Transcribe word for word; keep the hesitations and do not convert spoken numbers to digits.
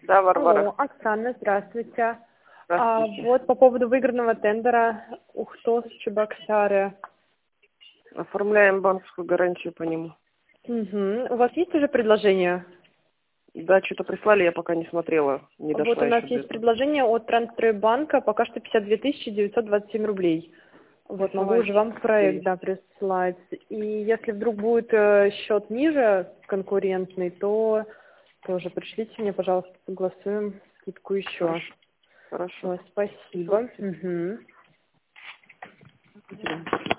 Да, Варвара. Алло, Оксана, здравствуйте. Здравствуйте. А, вот по поводу выигранного тендера Ухтос Чебоксары. Оформляем банковскую гарантию по нему. Угу. У вас есть уже предложение? Да, что-то прислали, я пока не смотрела, не Вот дошла у нас еще до есть этого. предложение от Транстрейбанка, пока что пятьдесят две тысячи девятьсот двадцать семь рублей. Вот, могу Присылайте уже вам проект, быстрее. да, прислать. И если вдруг будет э, счет ниже конкурентный, то тоже пришлите мне, пожалуйста, согласуем скидку еще. Хорошо. Хорошо. Ой, спасибо. Угу. Спасибо.